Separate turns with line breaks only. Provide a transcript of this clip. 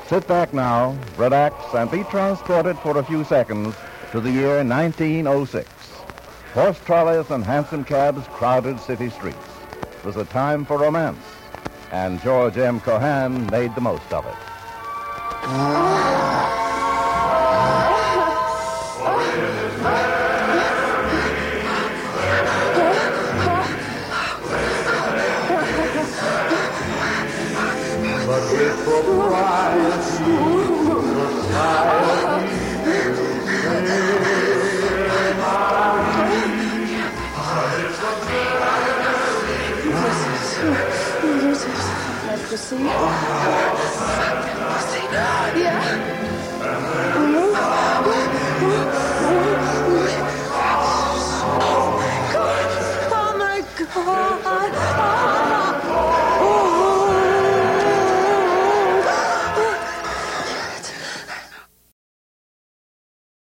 Sit back now, relax, and be transported for a few seconds to the year 1906. Horse trolleys and hansom cabs crowded city streets. It was a time for romance, and George M. Cohan made the most of it.
But with propriety, society
Let's see.